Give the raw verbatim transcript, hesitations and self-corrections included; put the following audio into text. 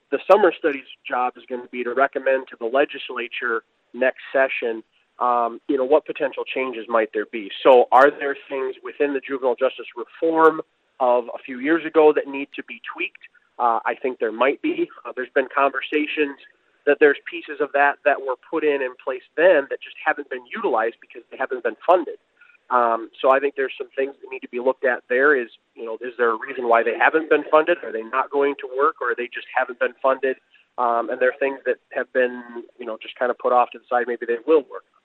the summer studies job is going to be to recommend to the legislature next session, um, you know, what potential changes might there be. So are there things within the juvenile justice reform of a few years ago that need to be tweaked? Uh, I think there might be. Uh, there's been conversations that there's pieces of that that were put in in place then that just haven't been utilized because they haven't been funded. Um, so I think there's some things that need to be looked at there. Is, you know, is there a reason why they haven't been funded? Are they not going to work, or they just haven't been funded? Um, and there are things that have been, you know, just kind of put off to the side. Maybe they will work.